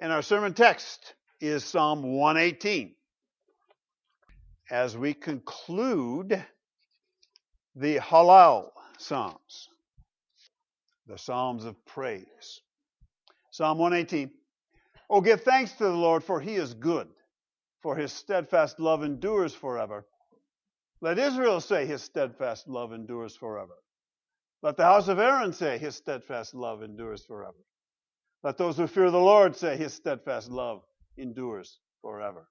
And our sermon text is Psalm 118. As we conclude the Hallel Psalms, the Psalms of praise. Psalm 118. Oh, give thanks to the Lord, for he is good, for his steadfast love endures forever. Let Israel say his steadfast love endures forever. Let the house of Aaron say his steadfast love endures forever. Let those who fear the Lord say his steadfast love endures forever.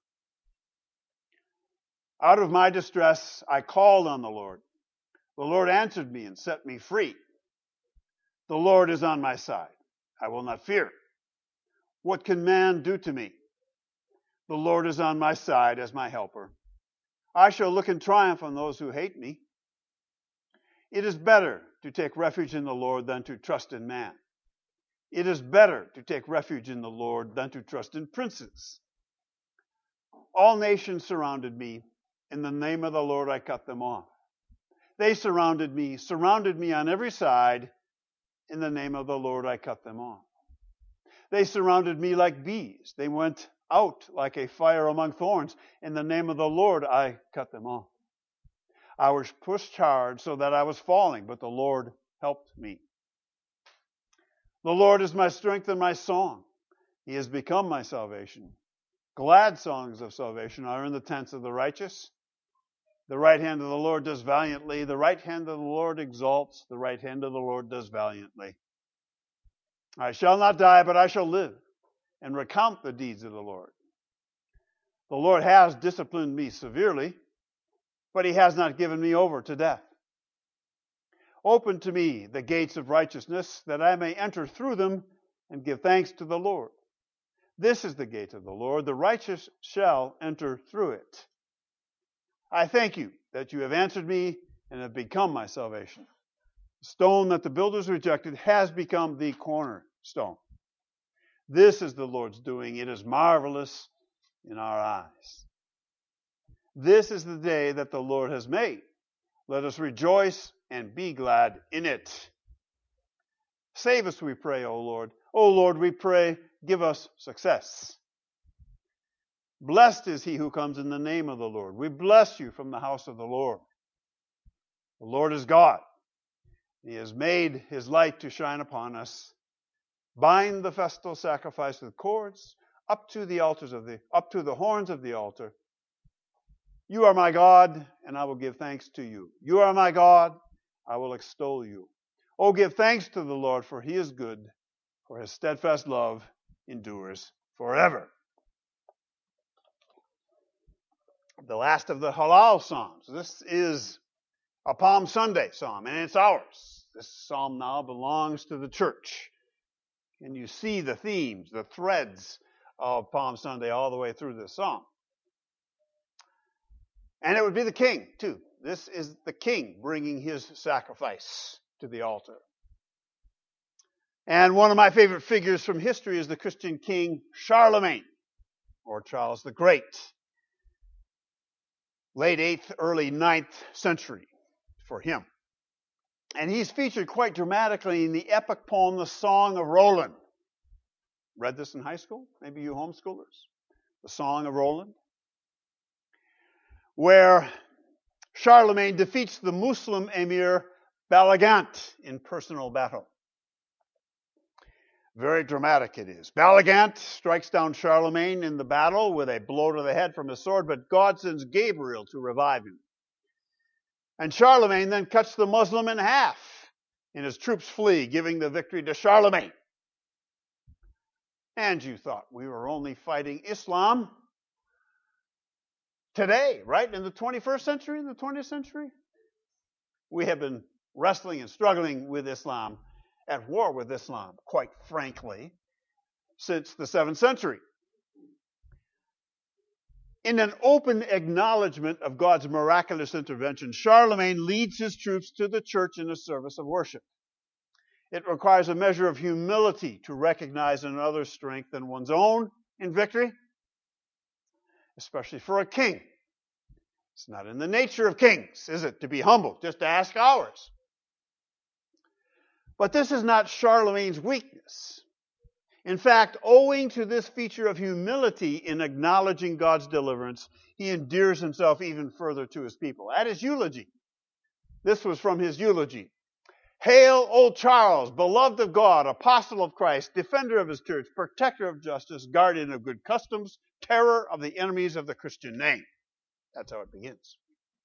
Out of my distress I called on the Lord. The Lord answered me and set me free. The Lord is on my side. I will not fear. What can man do to me? The Lord is on my side as my helper. I shall look in triumph on those who hate me. It is better to take refuge in the Lord than to trust in man. It is better to take refuge in the Lord than to trust in princes. All nations surrounded me. In the name of the Lord I cut them off. They surrounded me on every side. In the name of the Lord I cut them off. They surrounded me like bees. They went out like a fire among thorns. In the name of the Lord I cut them off. I was pushed hard so that I was falling, but the Lord helped me. The Lord is my strength and my song. He has become my salvation. Glad songs of salvation are in the tents of the righteous. The right hand of the Lord does valiantly. The right hand of the Lord exalts. The right hand of the Lord does valiantly. I shall not die, but I shall live and recount the deeds of the Lord. The Lord has disciplined me severely, but he has not given me over to death. Open to me the gates of righteousness, that I may enter through them and give thanks to the Lord. This is the gate of the Lord. The righteous shall enter through it. I thank you that you have answered me and have become my salvation. The stone that the builders rejected has become the cornerstone. This is the Lord's doing. It is marvelous in our eyes. This is the day that the Lord has made. Let us rejoice and be glad in it. Save us, we pray, O Lord. O Lord, we pray, give us success. Blessed is he who comes in the name of the Lord. We bless you from the house of the Lord. The Lord is God. He has made his light to shine upon us. Bind the festal sacrifice with cords up to the horns of the altar. You are my God, and I will give thanks to you. You are my God, I will extol you. Oh, give thanks to the Lord, for he is good, for his steadfast love endures forever. The last of the Hallel Psalms. This is a Palm Sunday psalm, and it's ours. This psalm now belongs to the church. And you see the themes, the threads of Palm Sunday all the way through this psalm. And it would be the king, too. This is the king bringing his sacrifice to the altar. And one of my favorite figures from history is the Christian king Charlemagne, or Charles the Great. Late 8th, early 9th century for him. And he's featured quite dramatically in the epic poem, The Song of Roland. Read this in high school? Maybe you homeschoolers? The Song of Roland. Where Charlemagne defeats the Muslim emir Balagant in personal battle. Very dramatic it is. Balagant strikes down Charlemagne in the battle with a blow to the head from his sword, but God sends Gabriel to revive him. And Charlemagne then cuts the Muslim in half, and his troops flee, giving the victory to Charlemagne. And you thought we were only fighting Islam today, right? In the 21st century, in the 20th century? We have been wrestling and struggling with Islam, at war with Islam, quite frankly, since the 7th century. In an open acknowledgement of God's miraculous intervention, Charlemagne leads his troops to the church in a service of worship. It requires a measure of humility to recognize another's strength than one's own in victory, especially for a king. It's not in the nature of kings, is it, to be humble, just to ask ours. But this is not Charlemagne's weakness. In fact, owing to this feature of humility in acknowledging God's deliverance, he endears himself even further to his people. At his eulogy, this was from his eulogy. Hail, old Charles, beloved of God, apostle of Christ, defender of his church, protector of justice, guardian of good customs, terror of the enemies of the Christian name. That's how it begins.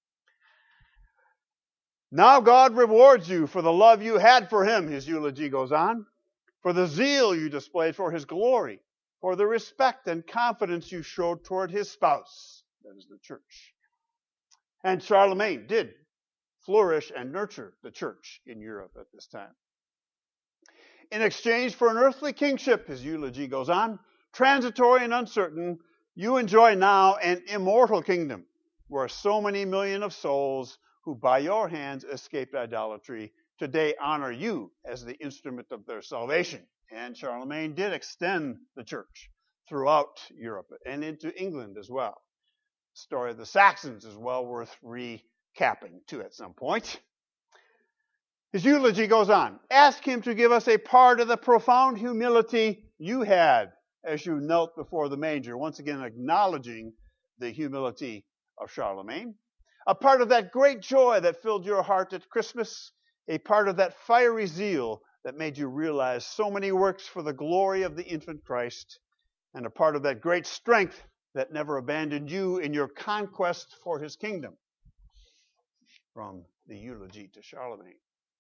Now God rewards you for the love you had for him, his eulogy goes on, for the zeal you displayed for his glory, for the respect and confidence you showed toward his spouse, that is the church. And Charlemagne did flourish and nurture the church in Europe at this time. In exchange for an earthly kingship, his eulogy goes on, transitory and uncertain, you enjoy now an immortal kingdom where so many million of souls who by your hands escaped idolatry today honor you as the instrument of their salvation. And Charlemagne did extend the church throughout Europe and into England as well. The story of the Saxons is well worth recapping too at some point. His eulogy goes on. Ask him to give us a part of the profound humility you had as you knelt before the manger, once again acknowledging the humility of Charlemagne. A part of that great joy that filled your heart at Christmas, a part of that fiery zeal that made you realize so many works for the glory of the infant Christ, and a part of that great strength that never abandoned you in your conquest for his kingdom. From the eulogy to Charlemagne.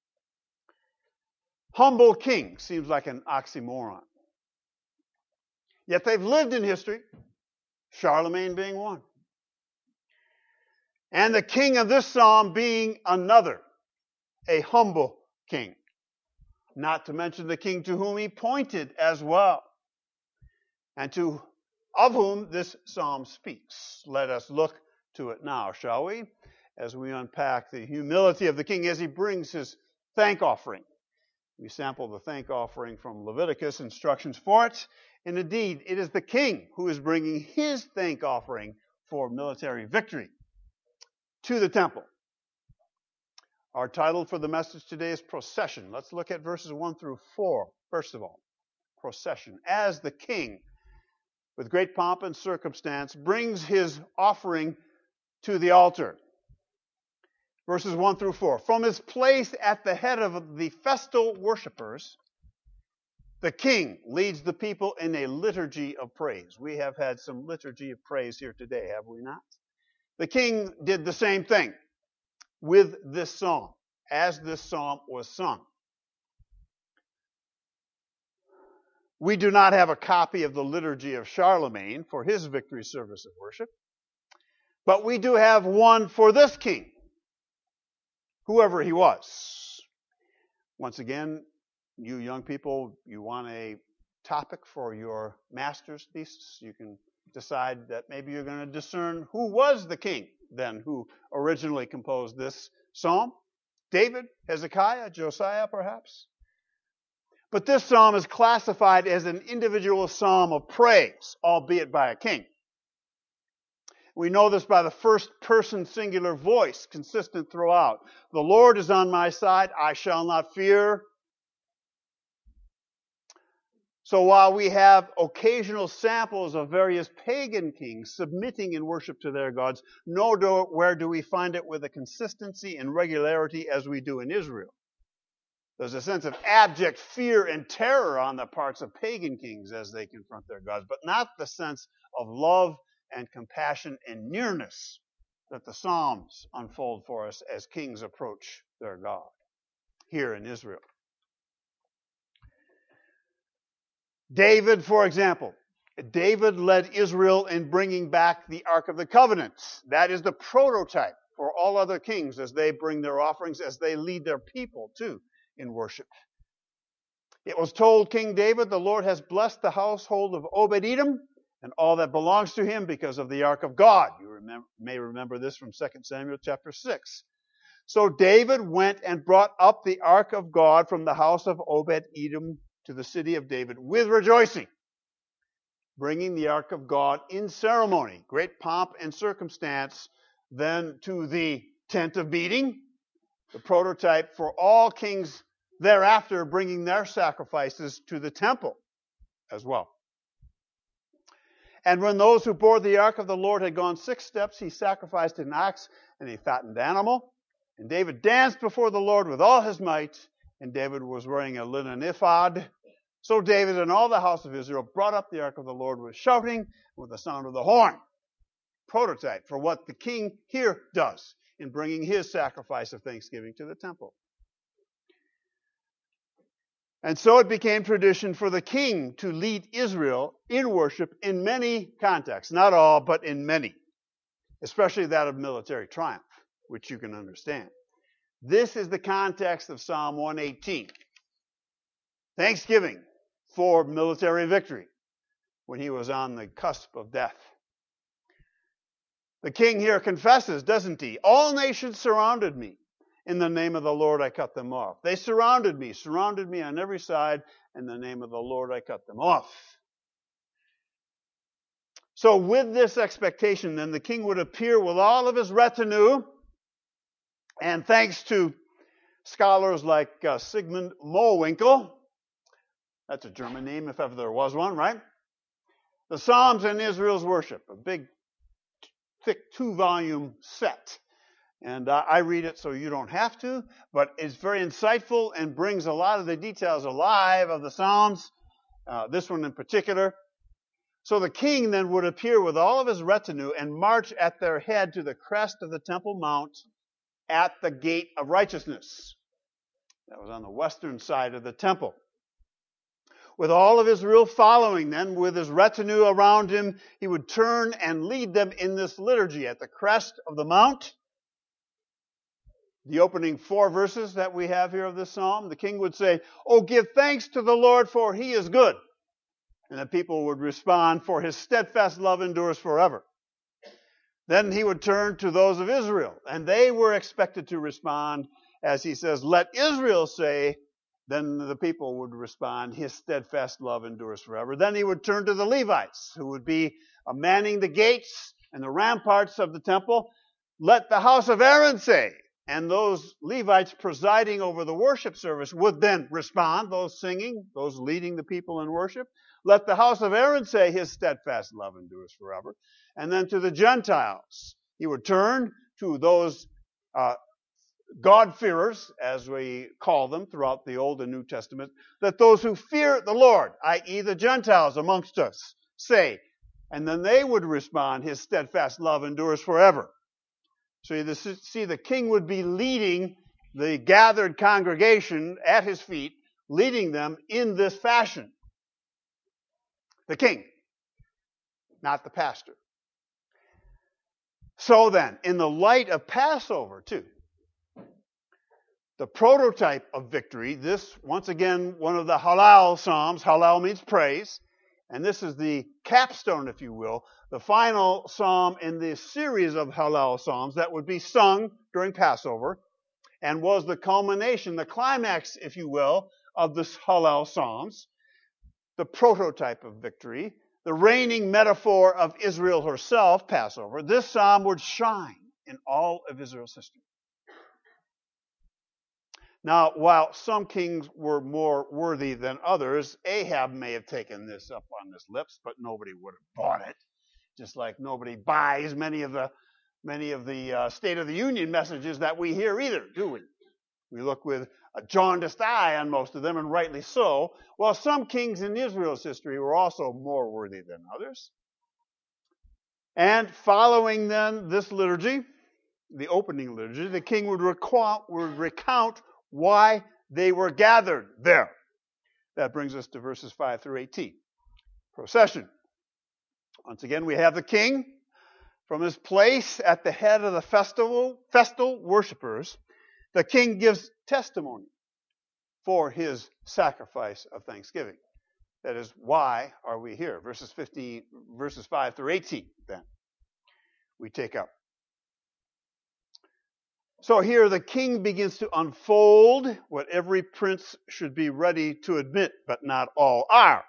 Humble king seems like an oxymoron. Yet they've lived in history, Charlemagne being one. And the king of this psalm being another, a humble king. Not to mention the king to whom he pointed as well, and of whom this psalm speaks. Let us look to it now, shall we? As we unpack the humility of the king as he brings his thank offering. We sample the thank offering from Leviticus, instructions for it. And indeed, it is the king who is bringing his thank offering for military victory to the temple. Our title for the message today is Procession. Let's look at verses 1 through 4. First of all, procession. As the king, with great pomp and circumstance, brings his offering to the altar. Verses 1 through 4. From his place at the head of the festal worshipers, the king leads the people in a liturgy of praise. We have had some liturgy of praise here today, have we not? The king did the same thing with this psalm, as this psalm was sung. We do not have a copy of the liturgy of Charlemagne for his victory service of worship, but we do have one for this king, whoever he was. Once again, you young people, you want a topic for your master's thesis, you can decide that maybe you're going to discern who was the king then who originally composed this psalm. David, Hezekiah, Josiah perhaps. But this psalm is classified as an individual psalm of praise, albeit by a king. We know this by the first person singular voice consistent throughout. The Lord is on my side, I shall not fear. So while we have occasional samples of various pagan kings submitting in worship to their gods, nowhere do we find it with a consistency and regularity as we do in Israel. There's a sense of abject fear and terror on the parts of pagan kings as they confront their gods, but not the sense of love and compassion and nearness that the Psalms unfold for us as kings approach their God here in Israel. David, for example, David led Israel in bringing back the Ark of the Covenant. That is the prototype for all other kings as they bring their offerings, as they lead their people too in worship. It was told King David, the Lord has blessed the household of Obed-Edom and all that belongs to him because of the Ark of God. You may remember this from 2 Samuel chapter 6. So David went and brought up the Ark of God from the house of Obed-Edom to the city of David with rejoicing, bringing the Ark of God in ceremony, great pomp and circumstance, then to the tent of meeting, the prototype for all kings thereafter bringing their sacrifices to the temple. as well. And when those who bore the ark of the Lord had gone 6 steps, he sacrificed an ox and a fattened animal. And David danced before the Lord with all his might. And David was wearing a linen ephod. So David and all the house of Israel brought up the ark of the Lord with shouting, with the sound of the horn. Prototype for what the king here does in bringing his sacrifice of thanksgiving to the temple. And so it became tradition for the king to lead Israel in worship in many contexts. Not all, but in many. Especially that of military triumph, which you can understand. This is the context of Psalm 118. Thanksgiving for military victory when he was on the cusp of death. The king here confesses, doesn't he? All nations surrounded me. In the name of the Lord, I cut them off. They surrounded me on every side. In the name of the Lord, I cut them off. So with this expectation, then, the king would appear with all of his retinue. And thanks to scholars like Sigmund Mollwinkel, that's a German name if ever there was one, right? The Psalms in Israel's worship, a big, thick 2-volume set. And I read it so you don't have to, but it's very insightful and brings a lot of the details alive of the Psalms, this one in particular. So the king then would appear with all of his retinue and march at their head to the crest of the Temple Mount at the Gate of Righteousness. That was on the western side of the temple. With all of Israel following then, with his retinue around him, he would turn and lead them in this liturgy at the crest of the mount. The opening 4 verses that we have here of this psalm, the king would say, "Oh, give thanks to the Lord, for he is good." And the people would respond, "For his steadfast love endures forever." Then he would turn to those of Israel, and they were expected to respond as he says, "Let Israel say." Then the people would respond, "His steadfast love endures forever." Then he would turn to the Levites, who would be manning the gates and the ramparts of the temple. "Let the house of Aaron say." And those Levites presiding over the worship service would then respond, those singing, those leading the people in worship. "Let the house of Aaron say, his steadfast love endures forever." And then to the Gentiles, he would turn to those God-fearers, as we call them throughout the Old and New Testament, that those who fear the Lord, i.e. the Gentiles amongst us, say. And then they would respond, "His steadfast love endures forever." So you see, the king would be leading the gathered congregation at his feet, leading them in this fashion. The king, not the pastor. So then, in the light of Passover, too, the prototype of victory, this, once again, one of the Hallel Psalms. Hallel means praise. And this is the capstone, if you will, the final psalm in this series of Hallel Psalms that would be sung during Passover and was the culmination, the climax, if you will, of the Hallel Psalms, the prototype of victory, the reigning metaphor of Israel herself, Passover. This psalm would shine in all of Israel's history. Now, while some kings were more worthy than others, Ahab may have taken this up on his lips, but nobody would have bought it. Just like nobody buys many of the State of the Union messages that we hear either, do we? We look with a jaundiced eye on most of them, and rightly so. While some kings in Israel's history were also more worthy than others. And following then this liturgy, the opening liturgy, the king would recount why they were gathered there. That brings us to verses 5 through 18. Procession. Once again, we have the king from his place at the head of the festal worshipers. The king gives testimony for his sacrifice of thanksgiving. That is, why are we here? Verses 5 through 18, then, we take up. So here the king begins to unfold what every prince should be ready to admit, but not all are.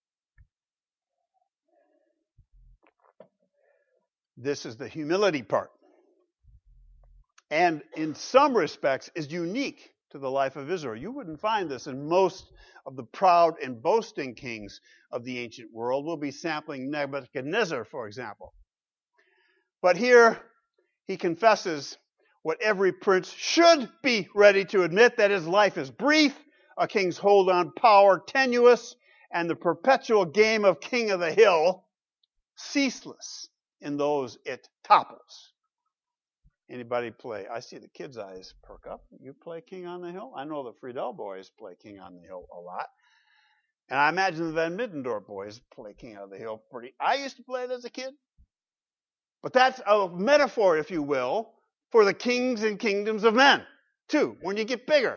This is the humility part. And in some respects is unique to the life of Israel. You wouldn't find this in most of the proud and boasting kings of the ancient world. We'll be sampling Nebuchadnezzar, for example. But here he confesses what every prince should be ready to admit, that his life is brief, a king's hold on power tenuous, and the perpetual game of king of the hill ceaseless in those it topples. Anybody play? I see the kids' eyes perk up. You play King on the Hill? I know the Friedel boys play King on the Hill a lot. And I imagine the Van Middendorf boys play King on the Hill pretty. I used to play it as a kid. But that's a metaphor, if you will, for the kings and kingdoms of men, too, when you get bigger.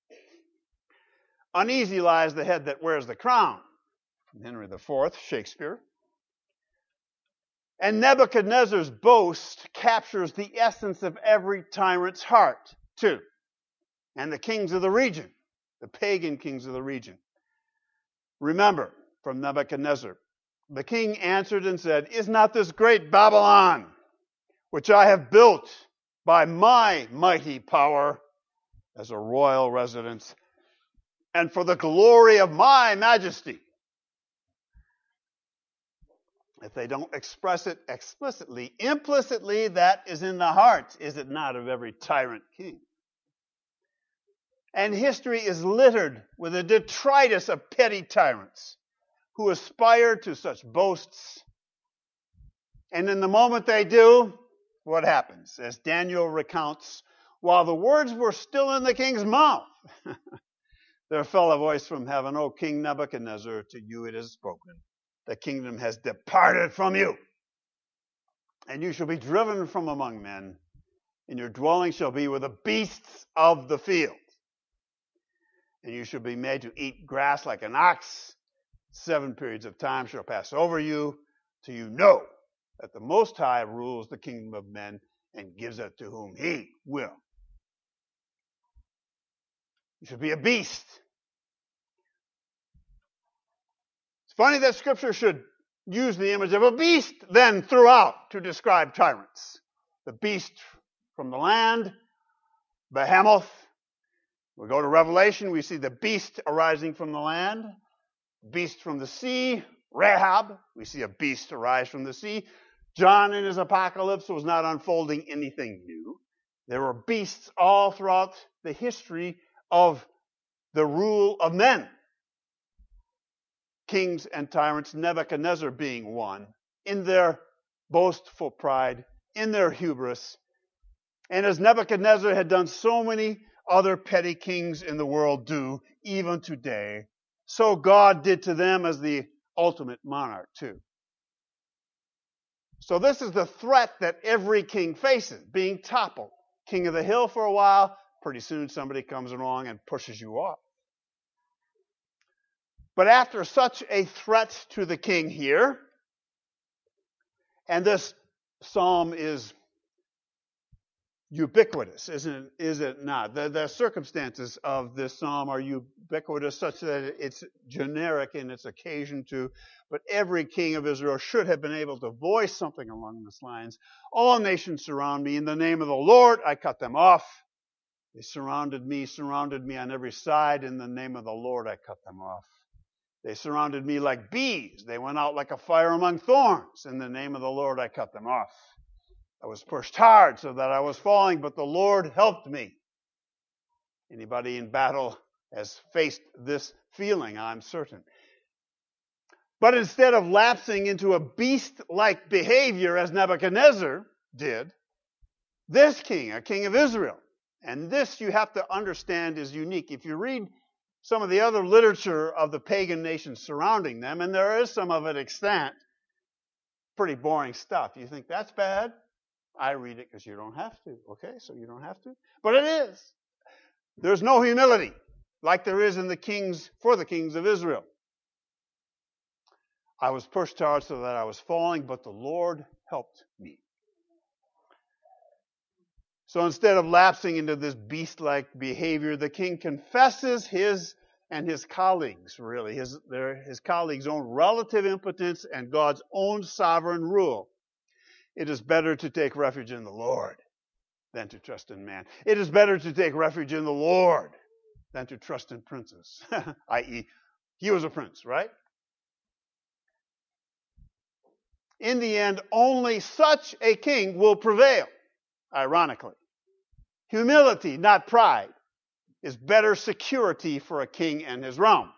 Uneasy lies the head that wears the crown, from Henry IV, Shakespeare. And Nebuchadnezzar's boast captures the essence of every tyrant's heart, too. And the kings of the region, the pagan kings of the region. Remember, from Nebuchadnezzar, the king answered and said, "Is not this great Babylon, which I have built by my mighty power as a royal residence, and for the glory of my majesty?" If they don't express it explicitly, implicitly that is in the heart, is it not, of every tyrant king? And history is littered with a detritus of petty tyrants who aspire to such boasts. And in the moment they do, what happens? As Daniel recounts, while the words were still in the king's mouth, there fell a voice from heaven, "O King Nebuchadnezzar, to you it is spoken. The kingdom has departed from you, and you shall be driven from among men, and your dwelling shall be with the beasts of the field. And you shall be made to eat grass like an ox. 7 periods of time shall pass over you, till you know that the Most High rules the kingdom of men and gives it to whom he will." You should be a beast. Funny that Scripture should use the image of a beast then throughout to describe tyrants. The beast from the land, Behemoth. We go to Revelation, we see the beast arising from the land. Beast from the sea, Rahab. We see a beast arise from the sea. John in his apocalypse was not unfolding anything new. There were beasts all throughout the history of the rule of men. Kings and tyrants, Nebuchadnezzar being one, in their boastful pride, in their hubris. And as Nebuchadnezzar had done so many other petty kings in the world do, even today, so God did to them as the ultimate monarch too. So this is the threat that every king faces, being toppled. King of the hill for a while, pretty soon somebody comes along and pushes you off. But after such a threat to the king here, and this psalm is ubiquitous, is it not? The circumstances of this psalm are ubiquitous such that it's generic in its occasion to, but every king of Israel should have been able to voice something along these lines. All nations surround me. In the name of the Lord, I cut them off. They surrounded me on every side. In the name of the Lord, I cut them off. They surrounded me like bees. They went out like a fire among thorns. In the name of the Lord, I cut them off. I was pushed hard so that I was falling, but the Lord helped me. Anybody in battle has faced this feeling, I'm certain. But instead of lapsing into a beast-like behavior as Nebuchadnezzar did, this king, a king of Israel, and this you have to understand is unique. If you read some of the other literature of the pagan nations surrounding them, and there is some of it extant, pretty boring stuff. You think that's bad? I read it because you don't have to. Okay, so you don't have to. But it is. There's no humility like there is in the kings, for the kings of Israel. I was pushed hard so that I was falling, but the Lord helped me. So instead of lapsing into this beast-like behavior, the king confesses his and his colleagues, really, his colleagues' own relative impotence and God's own sovereign rule. It is better to take refuge in the Lord than to trust in man. It is better to take refuge in the Lord than to trust in princes, i.e., he was a prince, right? In the end, only such a king will prevail, ironically. Humility, not pride, is better security for a king and his realm.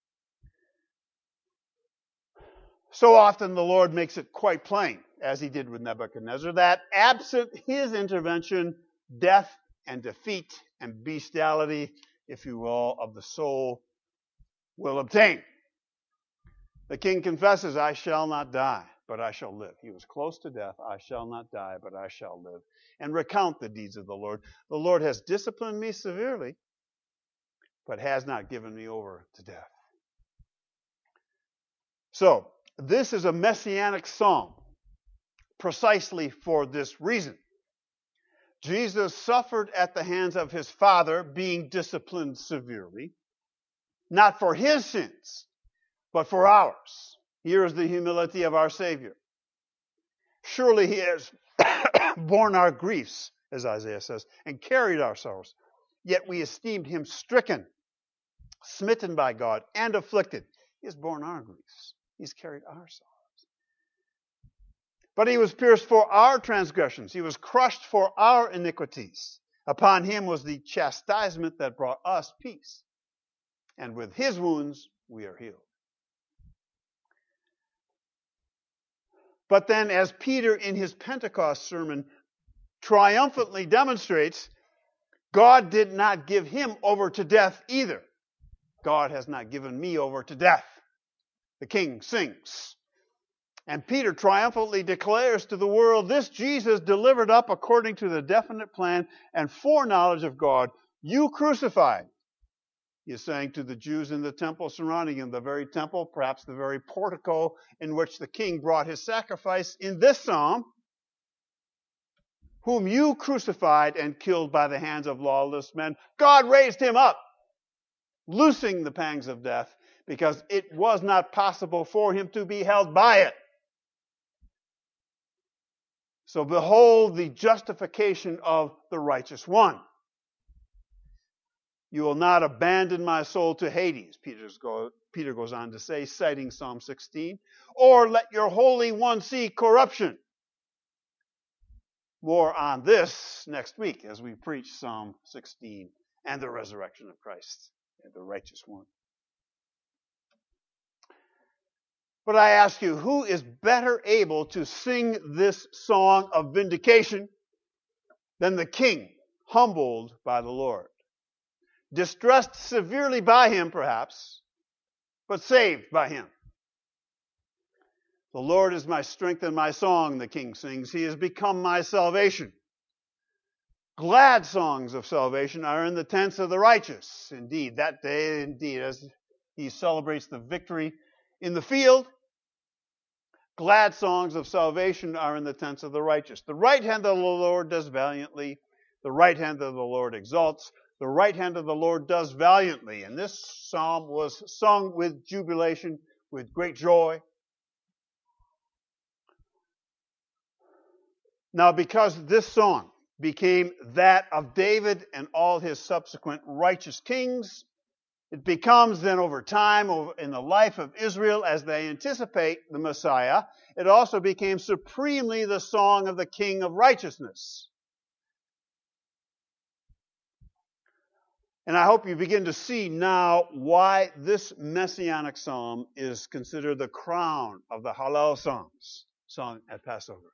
So often the Lord makes it quite plain, as he did with Nebuchadnezzar, that absent his intervention, death and defeat and bestiality, if you will, of the soul will obtain. The king confesses, I shall not die, but I shall live. He was close to death. I shall not die, but I shall live. And recount the deeds of the Lord. The Lord has disciplined me severely, but has not given me over to death. So, this is a messianic psalm precisely for this reason. Jesus suffered at the hands of his Father, being disciplined severely, not for his sins, but for ours. Here is the humility of our Savior. Surely he has borne our griefs, as Isaiah says, and carried our sorrows. Yet we esteemed him stricken, smitten by God, and afflicted. He has borne our griefs. He's carried our sorrows. But he was pierced for our transgressions. He was crushed for our iniquities. Upon him was the chastisement that brought us peace. And with his wounds we are healed. But then, as Peter in his Pentecost sermon triumphantly demonstrates, God did not give him over to death either. God has not given me over to death. The king sings. And Peter triumphantly declares to the world, this Jesus delivered up according to the definite plan and foreknowledge of God, you crucified. He is saying to the Jews in the temple surrounding him, the very temple, perhaps the very portico in which the king brought his sacrifice in this psalm, whom you crucified and killed by the hands of lawless men. God raised him up, loosing the pangs of death, because it was not possible for him to be held by it. So behold the justification of the righteous one. You will not abandon my soul to Hades, Peter goes on to say, citing Psalm 16, or let your Holy One see corruption. More on this next week as we preach Psalm 16 and the resurrection of Christ and the righteous one. But I ask you, who is better able to sing this song of vindication than the king, humbled by the Lord? Distressed severely by him, perhaps, but saved by him. The Lord is my strength and my song, the king sings. He has become my salvation. Glad songs of salvation are in the tents of the righteous. Indeed, that day, as he celebrates the victory in the field, glad songs of salvation are in the tents of the righteous. The right hand of the Lord does valiantly. The right hand of the Lord exalts. The right hand of the Lord does valiantly. And this psalm was sung with jubilation, with great joy. Now, because this song became that of David and all his subsequent righteous kings, it becomes then over time, in the life of Israel, as they anticipate the Messiah, it also became supremely the song of the King of righteousness. And I hope you begin to see now why this messianic psalm is considered the crown of the Hallel psalms sung at Passover.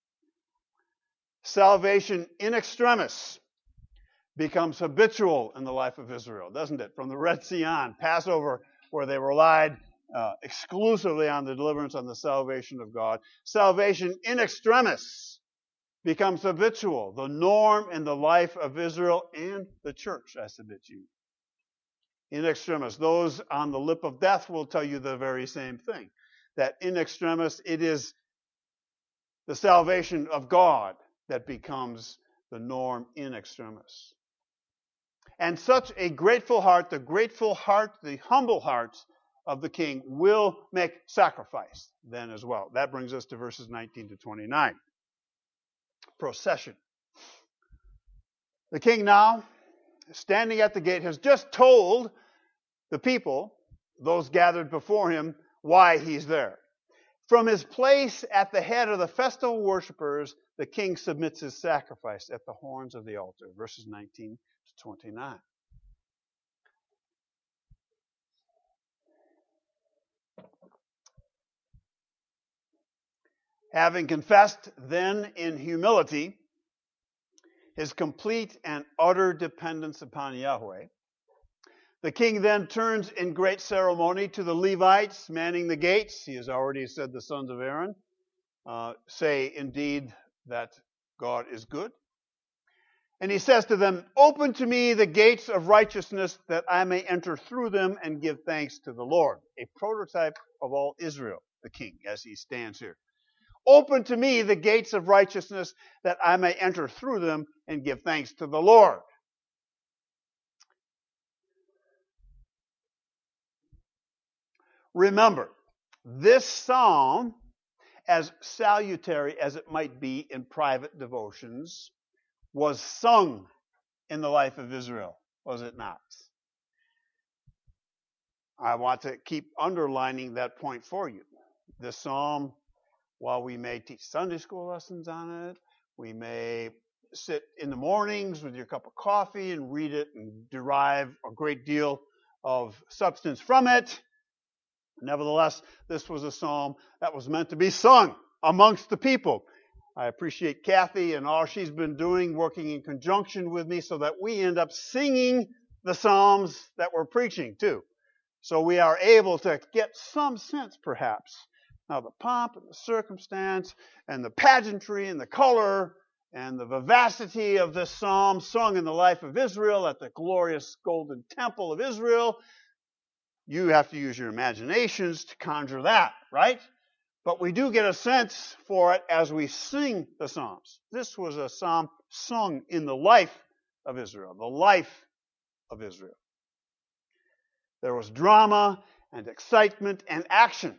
Salvation in extremis becomes habitual in the life of Israel, doesn't it? From the Red Sea on, Passover, where they relied exclusively on the deliverance and the salvation of God. Salvation in extremis becomes habitual, the norm in the life of Israel and the church, I submit to you. In extremis, those on the lip of death will tell you the very same thing, that in extremis, it is the salvation of God that becomes the norm in extremis. And such a grateful heart, the humble heart of the king will make sacrifice then as well. That brings us to verses 19 to 29. Procession. The king now standing at the gate, has just told the people, those gathered before him, why he's there. From his place at the head of the festival worshipers, the king submits his sacrifice at the horns of the altar, verses 19 to 29. Having confessed then in humility his complete and utter dependence upon Yahweh, the king then turns in great ceremony to the Levites manning the gates. He has already said the sons of Aaron say indeed that God is good. And he says to them, "Open to me the gates of righteousness that I may enter through them and give thanks to the Lord." A prototype of all Israel, the king, as he stands here. Open to me the gates of righteousness that I may enter through them and give thanks to the Lord. Remember, this psalm, as salutary as it might be in private devotions, was sung in the life of Israel, was it not? I want to keep underlining that point for you. This psalm, while we may teach Sunday school lessons on it, we may sit in the mornings with your cup of coffee and read it and derive a great deal of substance from it. Nevertheless, this was a psalm that was meant to be sung amongst the people. I appreciate Kathy and all she's been doing, working in conjunction with me so that we end up singing the psalms that we're preaching too. So we are able to get some sense, perhaps, of the pomp and the circumstance and the pageantry and the color and the vivacity of this psalm sung in the life of Israel at the glorious golden temple of Israel. You have to use your imaginations to conjure that, right? But we do get a sense for it as we sing the psalms. This was a psalm sung in the life of Israel, the life of Israel. There was drama and excitement and action.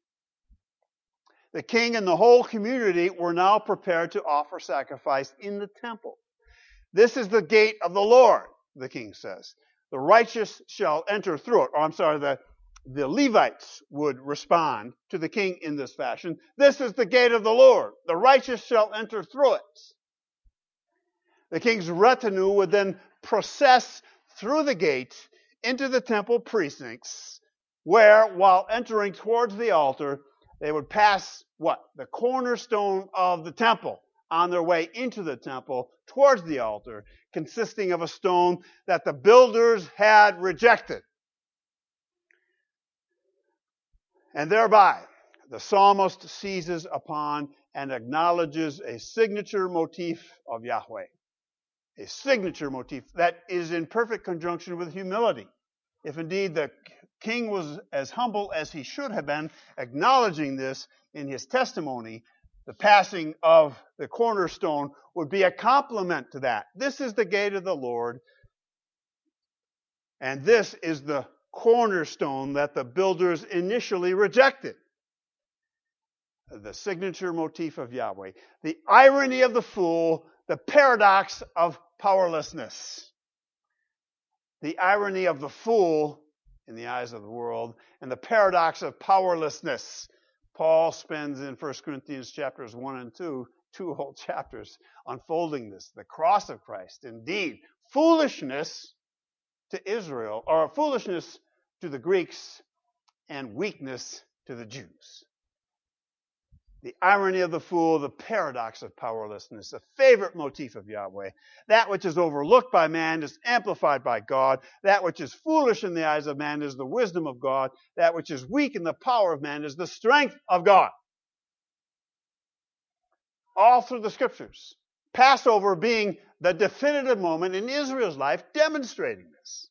The king and the whole community were now prepared to offer sacrifice in the temple. This is the gate of the Lord, the king says. The righteous shall enter through it. The Levites would respond to the king in this fashion. This is the gate of the Lord. The righteous shall enter through it. The king's retinue would then process through the gate into the temple precincts, where, while entering towards the altar, they would pass what? The cornerstone of the temple on their way into the temple towards the altar, consisting of a stone that the builders had rejected. And thereby, the psalmist seizes upon and acknowledges a signature motif of Yahweh. A signature motif that is in perfect conjunction with humility. If indeed the king was as humble as he should have been, acknowledging this in his testimony, the passing of the cornerstone would be a compliment to that. This is the gate of the Lord, and this is the cornerstone that the builders initially rejected. The signature motif of Yahweh. The irony of the fool, the paradox of powerlessness. The irony of the fool in the eyes of the world, and the paradox of powerlessness. Paul spends in 1 Corinthians chapters 1 and 2 whole chapters unfolding this. The cross of Christ, indeed, foolishness to Israel, or foolishness to the Greeks, and weakness to the Jews. The irony of the fool, the paradox of powerlessness, the favorite motif of Yahweh. That which is overlooked by man is amplified by God. That which is foolish in the eyes of man is the wisdom of God. That which is weak in the power of man is the strength of God. All through the scriptures. Passover being the definitive moment in Israel's life demonstrating this.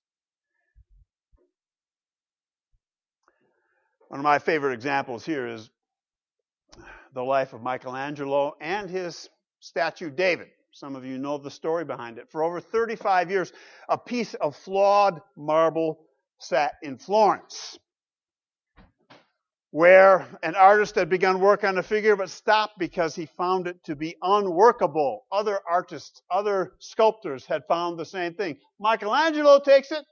One of my favorite examples here is the life of Michelangelo and his statue David. Some of you know the story behind it. For over 35 years, a piece of flawed marble sat in Florence. where an artist had begun work on a figure but stopped because he found it to be unworkable. Other artists, other sculptors had found the same thing. Michelangelo takes it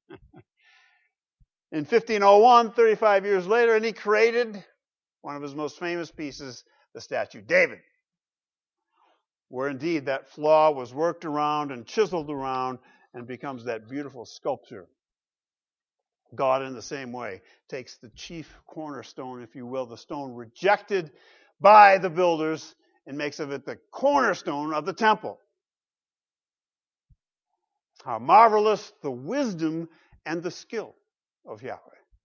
in 1501, 35 years later, and he created one of his most famous pieces, the statue David, where indeed that flaw was worked around and chiseled around and becomes that beautiful sculpture. God, in the same way, takes the chief cornerstone, if you will, the stone rejected by the builders, and makes of it the cornerstone of the temple. How marvelous the wisdom and the skill of Yahweh.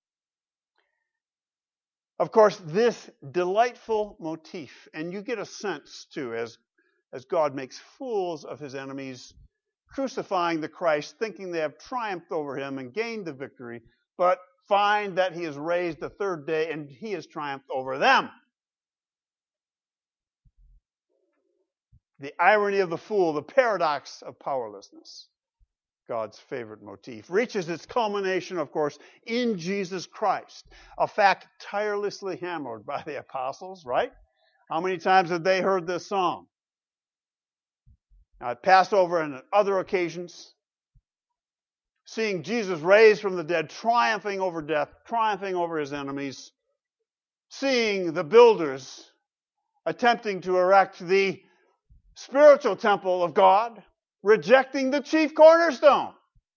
Of course, this delightful motif, and you get a sense, too, as God makes fools of his enemies, crucifying the Christ, thinking they have triumphed over him and gained the victory, but find that he is raised the third day and he has triumphed over them. The irony of the fool, the paradox of powerlessness, God's favorite motif, reaches its culmination, of course, in Jesus Christ, a fact tirelessly hammered by the apostles, right? How many times have they heard this song? Now, at Passover and at other occasions, seeing Jesus raised from the dead, triumphing over death, triumphing over his enemies, seeing the builders attempting to erect the spiritual temple of God, rejecting the chief cornerstone.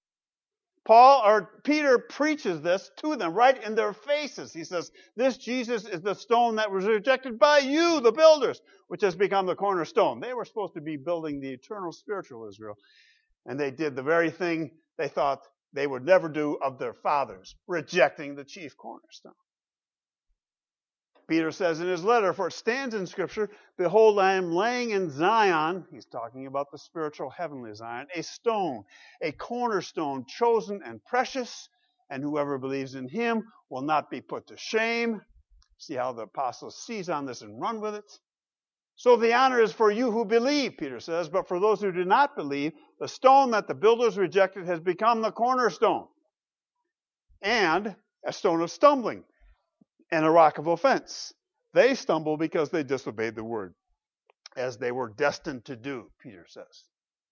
Peter preaches this to them right in their faces. He says, this Jesus is the stone that was rejected by you, the builders, which has become the cornerstone. They were supposed to be building the eternal spiritual Israel, and they did the very thing they thought they would never do of their fathers, rejecting the chief cornerstone. Peter says in his letter, for it stands in Scripture, behold, I am laying in Zion, he's talking about the spiritual heavenly Zion, a stone, a cornerstone, chosen and precious, and whoever believes in him will not be put to shame. See how the apostles seize on this and run with it. So the honor is for you who believe, Peter says, but for those who do not believe, the stone that the builders rejected has become the cornerstone, and a stone of stumbling, and a rock of offense. They stumble because they disobeyed the word, as they were destined to do, Peter says.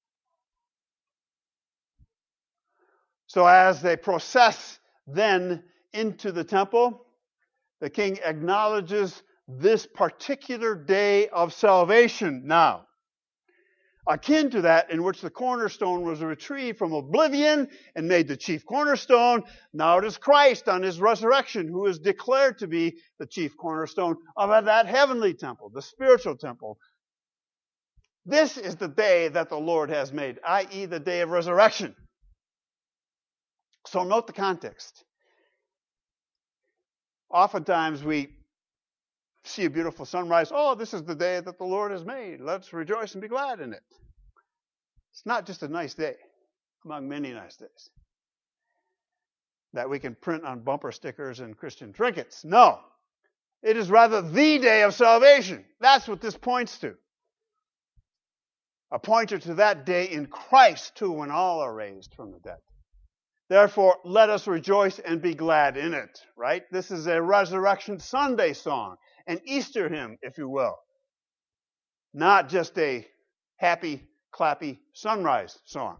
So as they process then into the temple, the king acknowledges this particular day of salvation now, akin to that in which the cornerstone was retrieved from oblivion and made the chief cornerstone. Now it is Christ on his resurrection who is declared to be the chief cornerstone of that heavenly temple, the spiritual temple. This is the day that the Lord has made, i.e. the day of resurrection. So note the context. Oftentimes we see a beautiful sunrise. Oh, this is the day that the Lord has made. Let's rejoice and be glad in it. It's not just a nice day among many nice days that we can print on bumper stickers and Christian trinkets. No, it is rather the day of salvation. That's what this points to. A pointer to that day in Christ, too, when all are raised from the dead. Therefore, let us rejoice and be glad in it, right? This is a Resurrection Sunday song, an Easter hymn, if you will. Not just a happy, clappy sunrise song.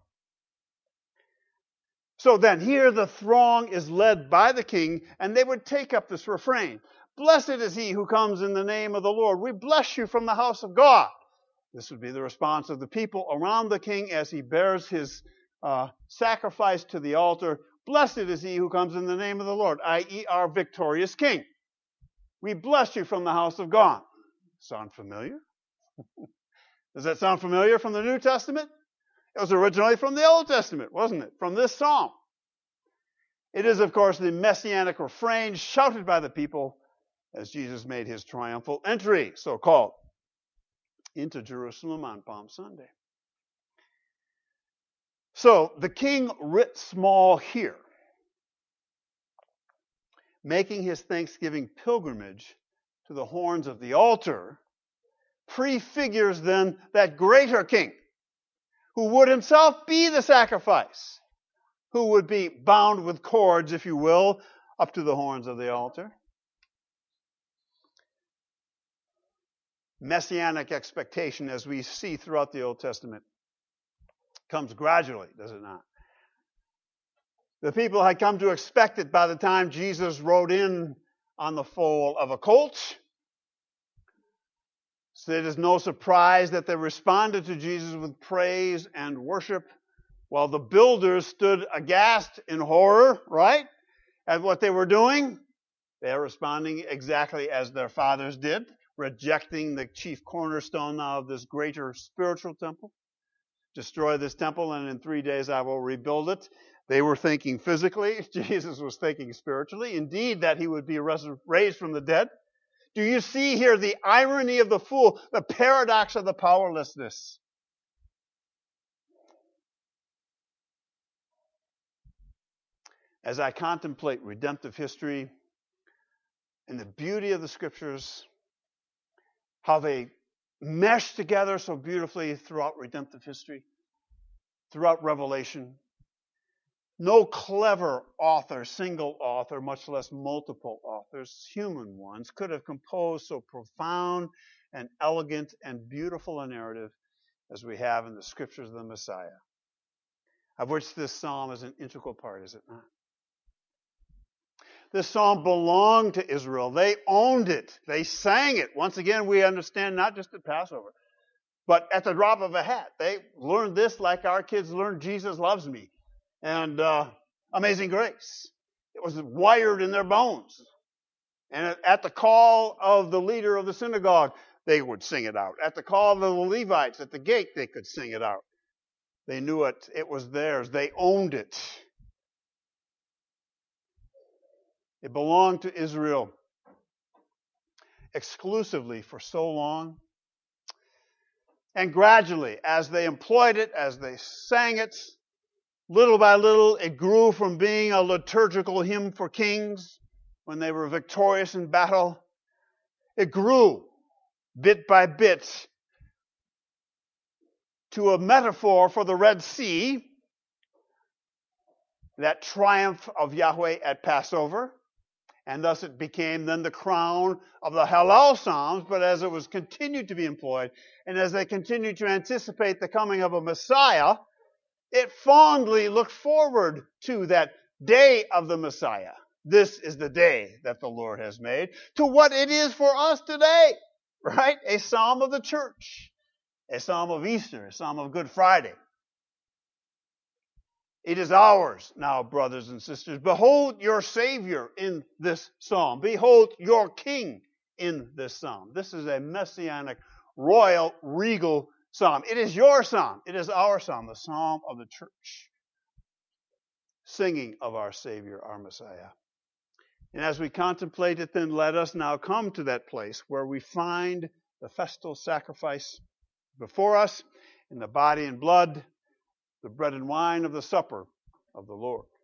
So then, here the throng is led by the king, and they would take up this refrain. Blessed is he who comes in the name of the Lord. We bless you from the house of God. This would be the response of the people around the king as he bears his sacrifice to the altar. Blessed is he who comes in the name of the Lord, i.e. our victorious king. We bless you from the house of God. Sound familiar? Does that sound familiar from the New Testament? It was originally from the Old Testament, wasn't it? From this psalm. It is, of course, the messianic refrain shouted by the people as Jesus made his triumphal entry, so-called, into Jerusalem on Palm Sunday. So, the king writ small here, making his Thanksgiving pilgrimage to the horns of the altar, prefigures then that greater king, who would himself be the sacrifice, who would be bound with cords, if you will, up to the horns of the altar. messianic expectation, as we see throughout the Old Testament, comes gradually, does it not? The people had come to expect it by the time Jesus rode in on the foal of a colt. So it is no surprise that they responded to Jesus with praise and worship, while the builders stood aghast in horror, right, at what they were doing. They are responding exactly as their fathers did, rejecting the chief cornerstone now of this greater spiritual temple. Destroy this temple, and in 3 days I will rebuild it. They were thinking physically. Jesus was thinking spiritually. Indeed, that he would be raised from the dead. Do you see here the irony of the fool, the paradox of the powerlessness? As I contemplate redemptive history and the beauty of the Scriptures, how they mesh together so beautifully throughout redemptive history, throughout Revelation, no clever author, single author, much less multiple authors, human ones, could have composed so profound and elegant and beautiful a narrative as we have in the Scriptures of the Messiah, of which this psalm is an integral part, is it not? This psalm belonged to Israel. They owned it. They sang it. Once again, we understand not just at Passover, but at the drop of a hat. They learned this like our kids learned Jesus Loves Me and Amazing Grace. It was wired in their bones. And at the call of the leader of the synagogue, they would sing it out. At the call of the Levites at the gate, they could sing it out. They knew it. It was theirs. They owned it. It belonged to Israel exclusively for so long. And gradually, as they employed it, as they sang it, little by little, it grew from being a liturgical hymn for kings when they were victorious in battle. It grew bit by bit to a metaphor for the Red Sea, that triumph of Yahweh at Passover. And thus it became then the crown of the Hallel Psalms, but as it was continued to be employed, and as they continued to anticipate the coming of a Messiah, it fondly looked forward to that day of the Messiah. This is the day that the Lord has made, to what it is for us today, right? A psalm of the church, a psalm of Easter, a psalm of Good Friday. It is ours now, brothers and sisters. Behold your Savior in this psalm. Behold your King in this psalm. This is a messianic, royal, regal psalm. It is your psalm. It is our psalm, the psalm of the church, singing of our Savior, our Messiah. And as we contemplate it, then let us now come to that place where we find the festal sacrifice before us in the body and blood, the bread and wine of the supper of the Lord.